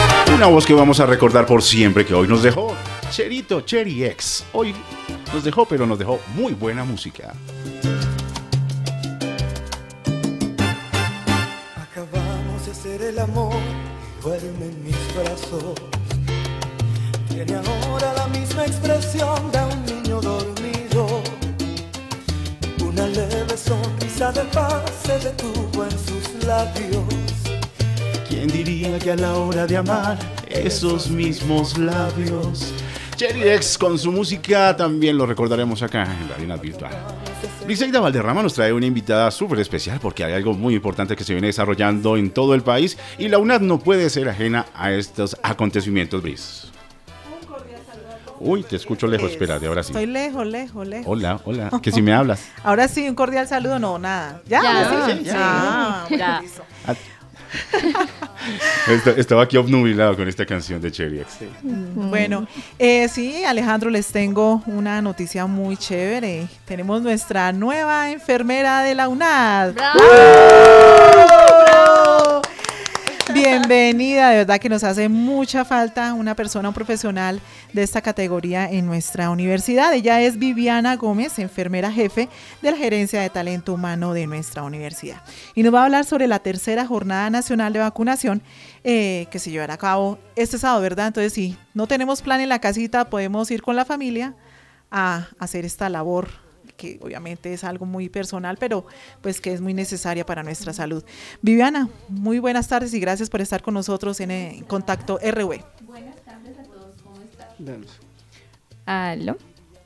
Una voz que vamos a recordar por siempre, que hoy nos dejó Cherito, Cherry X. Hoy nos dejó, pero nos dejó muy buena música. Acabamos de hacer el amor, duerme en mis brazos. Tiene ahora la misma expresión de un niño dormido. Una leve sonrisa de paz se detuvo en sus labios. ¿Quién diría que a la hora de amar esos mismos labios? Cherry X con su música también lo recordaremos acá en Radio Unad Virtual. Briseida Valderrama nos trae una invitada súper especial porque hay algo muy importante que se viene desarrollando en todo el país y la UNAD no puede ser ajena a estos acontecimientos, Bris. Uy, te escucho lejos, espérate, ahora sí. Estoy lejos, lejos, lejos. Hola, hola, que si me hablas. Ahora sí, un cordial saludo, no, nada. ¿Ya? Ya, ¿Sí? sí, Ah, ya. Ah. Est- Estaba aquí obnubilado con esta canción de Cherry X. Sí. Bueno, eh, sí, Alejandro, les tengo una noticia muy chévere. Tenemos nuestra nueva enfermera de la UNAD. ¡Bravo! ¡Bravo! Bienvenida, de verdad que nos hace mucha falta una persona, un profesional de esta categoría en nuestra universidad. Ella es Viviana Gómez, enfermera jefe de la Gerencia de Talento Humano de nuestra universidad. Y nos va a hablar sobre la tercera Jornada Nacional de Vacunación eh, que se llevará a cabo este sábado, ¿verdad? Entonces, si no tenemos plan en la casita, podemos ir con la familia a hacer esta labor, que obviamente es algo muy personal, pero pues que es muy necesaria para nuestra salud. Viviana, muy buenas tardes y gracias por estar con nosotros en, en Contacto R U E. Buenas tardes a todos, ¿cómo están? Aló.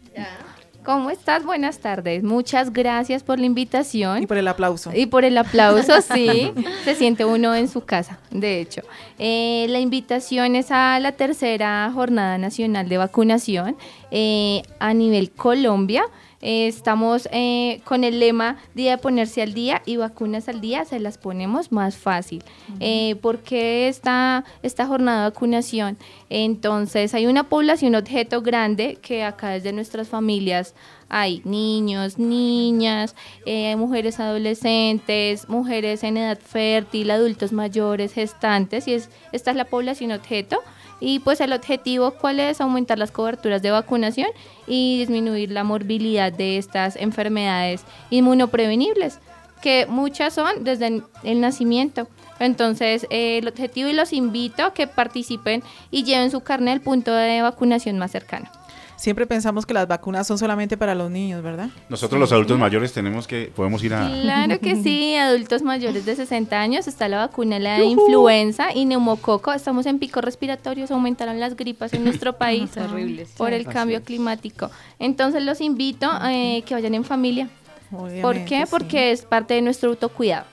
¿Cómo estás? Buenas tardes. Muchas gracias por la invitación. Y por el aplauso. Y por el aplauso, sí. Se siente uno en su casa, de hecho. Eh, la invitación es a la tercera Jornada Nacional de Vacunación eh, a nivel Colombia. Eh, estamos eh, con el lema Día de ponerse al día y vacunas al día, se las ponemos más fácil. Uh-huh. Eh, ¿Por qué esta, esta jornada de vacunación? Entonces hay una población objeto grande que acá desde nuestras familias hay niños, niñas, eh, mujeres adolescentes, mujeres en edad fértil, adultos mayores, gestantes, y es, esta es la población objeto. Y pues el objetivo, ¿cuál es? Aumentar las coberturas de vacunación y disminuir la morbilidad de estas enfermedades inmunoprevenibles, que muchas son desde el nacimiento. Entonces, eh, el objetivo, y los invito a que participen y lleven su carnet al punto de vacunación más cercano. Siempre pensamos que las vacunas son solamente para los niños, ¿verdad? Nosotros los adultos mayores tenemos que, podemos ir a... Claro que sí, adultos mayores de sesenta años, está la vacuna, la de influenza y neumococo. Estamos en picos respiratorios, aumentaron las gripas en nuestro país Horribles. por el cambio climático. Entonces los invito a eh, que vayan en familia. Obviamente, ¿Por qué? sí. Porque es parte de nuestro autocuidado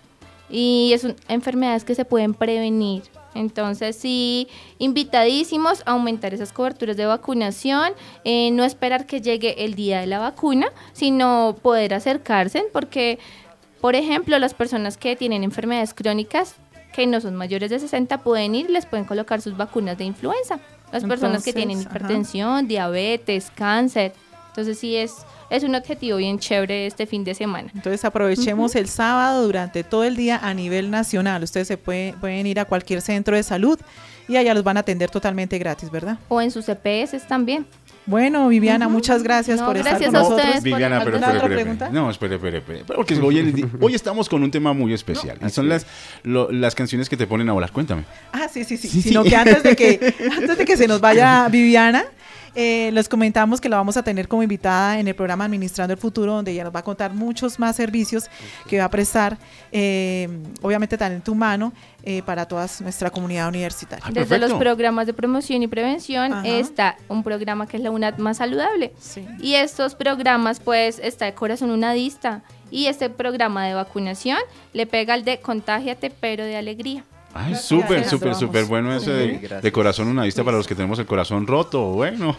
y es un, enfermedades que se pueden prevenir. Entonces, sí, invitadísimos a aumentar esas coberturas de vacunación, eh, no esperar que llegue el día de la vacuna, sino poder acercarse, porque, por ejemplo, las personas que tienen enfermedades crónicas, que no son mayores de sesenta, pueden ir y les pueden colocar sus vacunas de influenza. Las personas Entonces, que tienen ajá. hipertensión, diabetes, cáncer. Entonces, sí, es, es un objetivo bien chévere este fin de semana. Entonces aprovechemos uh-huh. el sábado durante todo el día a nivel nacional. Ustedes se puede, pueden ir a cualquier centro de salud y allá los van a atender totalmente gratis, ¿verdad? O en sus E P S también. Bueno, Viviana, uh-huh. muchas gracias no, por gracias estar con a nosotros. ustedes Viviana, por pero ¿Alguna espere, otra espere, pregunta? espere. No, espere, espere, espere. Porque hoy, hoy estamos con un tema muy especial. No, y son las, lo, las canciones que te ponen a volar. Cuéntame. Ah, sí, sí, sí. sí Sino sí. que antes de que, antes de que se nos vaya Viviana, Eh, les comentamos que la vamos a tener como invitada en el programa Administrando el Futuro, donde ella nos va a contar muchos más servicios que va a prestar, eh, obviamente talento humano, eh, para toda nuestra comunidad universitaria. Ah, Desde perfecto. los programas de promoción y prevención Ajá. está un programa que es la UNAD Más Saludable. Sí. Y estos programas, pues, está el Corazón Unadista. Y este programa de vacunación le pega al de Contágiate, pero de alegría. Ay, súper, Gracias, súper, vamos. súper bueno ese de, Gracias. de corazón unadista para los que tenemos el corazón roto. Bueno.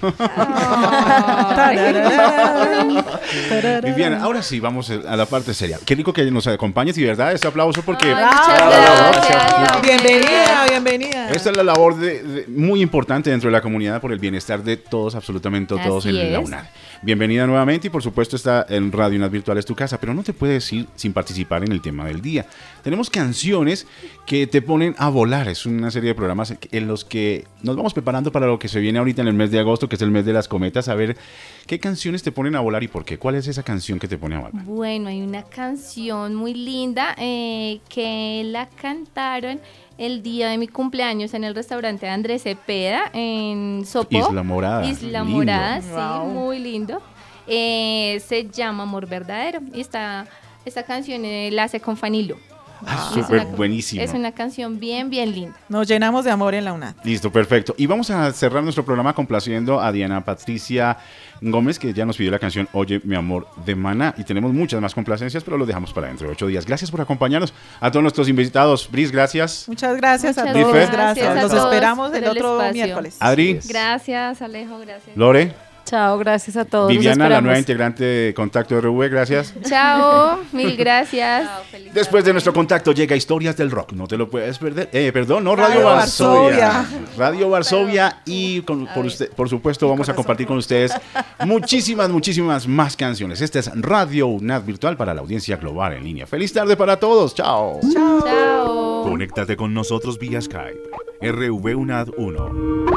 Viviana, ahora sí, vamos a la parte seria. Qué rico que nos acompañes y de verdad este aplauso porque... Ay, muchas gracias. Bienvenida, bienvenida. Esta es la labor de, de- muy importante dentro de la comunidad por el bienestar de todos, absolutamente todos Así en la es. UNAD. Bienvenida nuevamente y por supuesto está en Radio UNAD Virtual es tu casa, pero no te puedes ir sin participar en el tema del día. Tenemos canciones que te ponen ponen a volar. Es una serie de programas en los que nos vamos preparando para lo que se viene ahorita en el mes de agosto, que es el mes de las cometas. A ver, ¿qué canciones te ponen a volar y por qué? ¿Cuál es esa canción que te pone a volar? Bueno, hay una canción muy linda eh, que la cantaron el día de mi cumpleaños en el restaurante de Andrés Cepeda en Sopó. Isla Morada. Isla Lindo. Morada, sí, Wow. muy lindo. Eh, se llama Amor Verdadero y esta, esta canción eh, la hace con Fanilo. Ah, Es súper una- buenísimo. Es una canción bien, bien linda. Nos llenamos de amor en la UNAD. Listo, perfecto. Y vamos a cerrar nuestro programa complaciendo a Diana Patricia Gómez, que ya nos pidió la canción Oye, mi amor, de Maná. Y tenemos muchas más complacencias, pero lo dejamos para dentro de ocho días. Gracias por acompañarnos. A todos nuestros invitados. Bris, gracias. Muchas gracias Muchas a todos. gracias Gracias. a Los todos esperamos por el el otro espacio. miércoles. Adri, Gracias, Alejo, gracias. Lore, Chao, gracias a todos. los Viviana, la esperamos. nueva integrante de Contacto R V, gracias. Chao, mil gracias. Después de nuestro contacto llega Historias del Rock. No te lo puedes perder. Eh, perdón, no, Radio, Radio Varsovia. Varsovia. Radio Varsovia. Y con- por, usted, por supuesto vamos a compartir con ustedes muchísimas, muchísimas más canciones. Esta es Radio UNAD Virtual para la audiencia global en línea. Feliz tarde para todos. Chao. Chao. Conéctate con nosotros vía Skype. R V UNAD uno.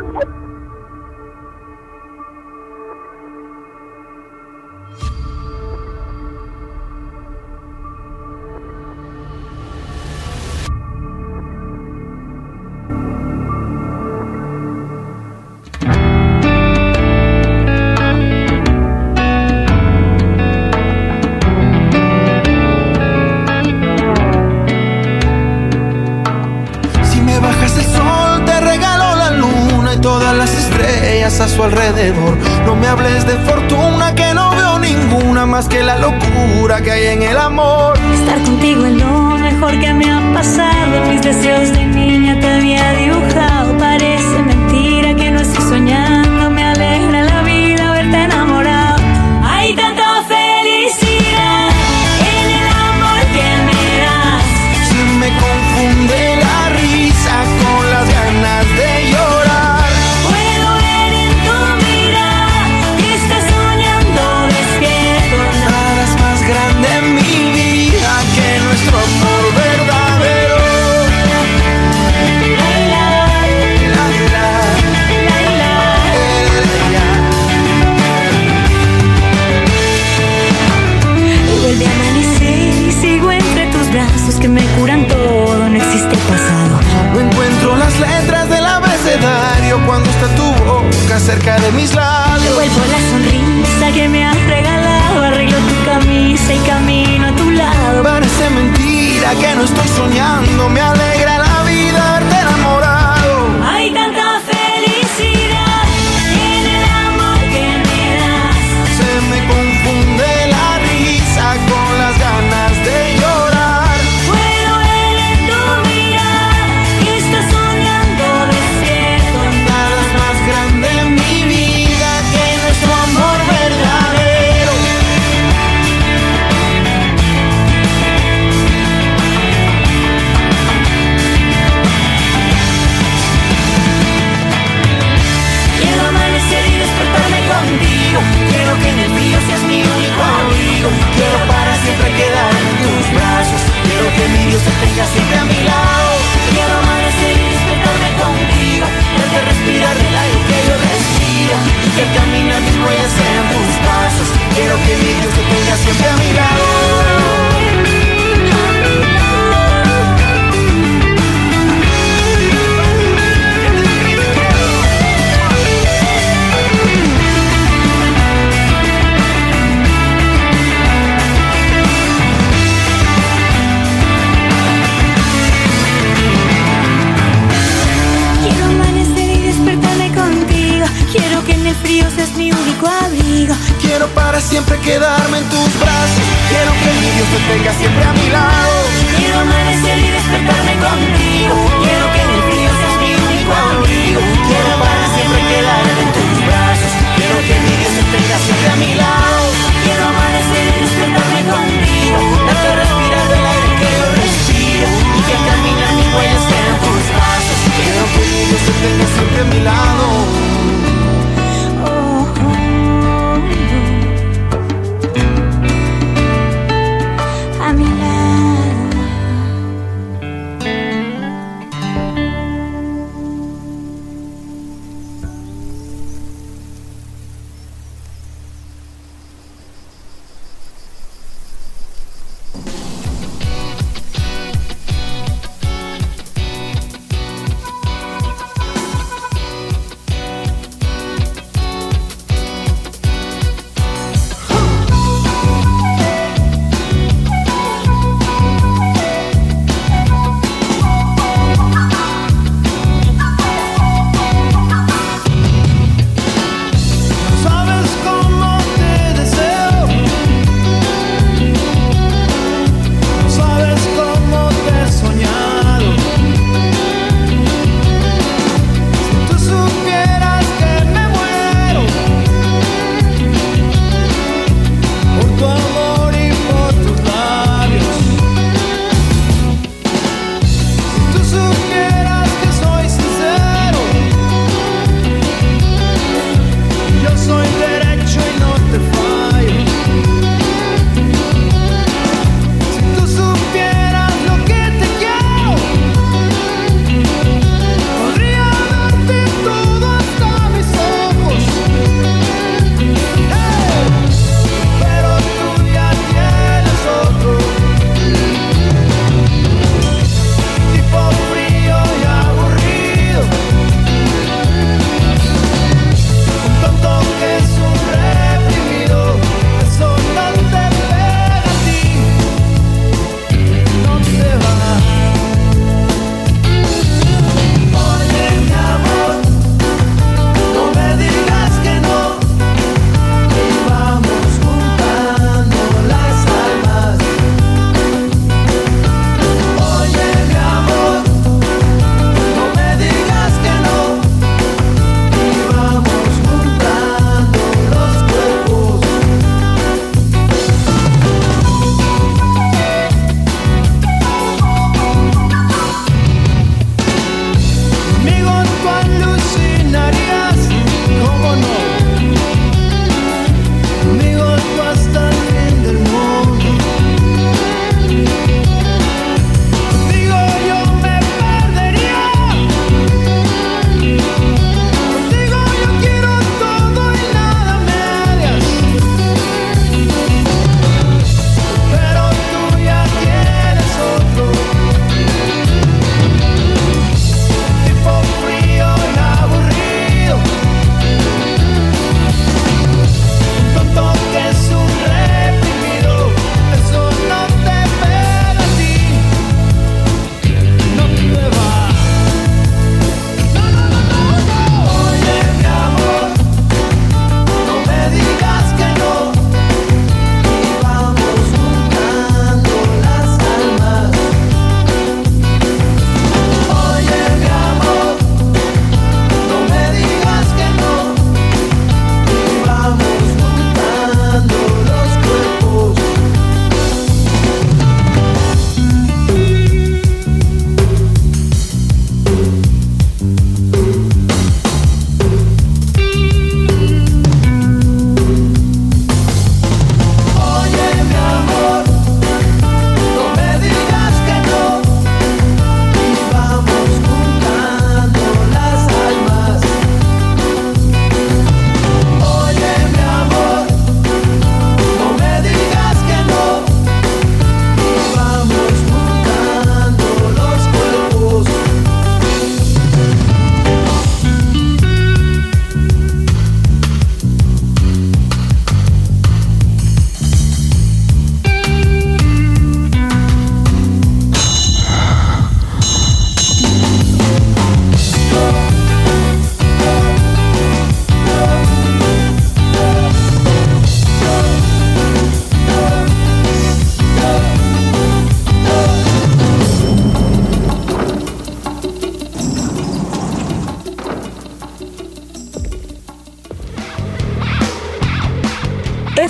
Si me bajas el sol, te regalo la luna y todas las estrellas a su alrededor. No me hables de fortuna, que no veo ninguna más que la locura que hay en el amor. Estar contigo es lo mejor que me ha pasado. Mis deseos de niña te había dibujado. Parece mentira que no estoy soñando. Me alegra la vida verte enamorado. Hay tanta felicidad en el amor que me das. Se me confunde la risa con las ganas de llorar. Puedo ver en tu mirada que estás soñando despierto. Nada es más grande en mi vida que nuestro amor verdadero. La, la, La, la, la, la. Y vuelve a amanecer y sigo entre tus brazos que me curan todo, no existe pasado. No encuentro las letras del abecedario cuando está tu boca cerca de mis labios. Devuelvo la sonrisa que me has regalado, arreglo tu camisa y camino a tu lado. Parece mentira que no estoy soñando, me alegra la vida verte enamorado. Hay tanta felicidad en el amor que me das. Se me confunde la risa con las ganas de llorar. Puedo ver en tu mirada que estás soñando despierto. Nada es más grande en mi vida que nuestro amor verdadero. Quiero amanecer y despertarme contigo. Quiero que en el frío seas mi único abrigo. Quiero para siempre quedarme en tus brazos. Quiero que mi Dios te tenga siempre a mi lado. Quiero amanecer y despertarme contigo. Darte respirar del aire que yo respiro y que caminar mis huellas sean tus pasos. Quiero que mi Dios te tenga siempre a mi lado. Quiero amanecer y despertarme contigo. Quiero que en el frío seas mi único abrigo. Quiero para siempre quedarme en tus brazos. Quiero que mi Dios te tenga siempre a mi lado. Quiero amanecer y despertarme contigo. Quiero que en el frío seas mi único abrigo. Quiero para siempre quedarme en tus brazos. Quiero que mi Dios te tenga siempre a mi lado. Quiero amanecer y despertarme contigo. Darte respirar del aire que yo respiro y que caminar mis huellas sean tus pasos. Quiero que mi Dios te tenga siempre a mi lado. Oh, oh, oh. A mi lado.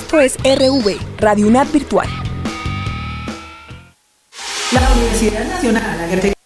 Esto es R V, Radio UNAD Virtual. La Universidad Nacional Agrega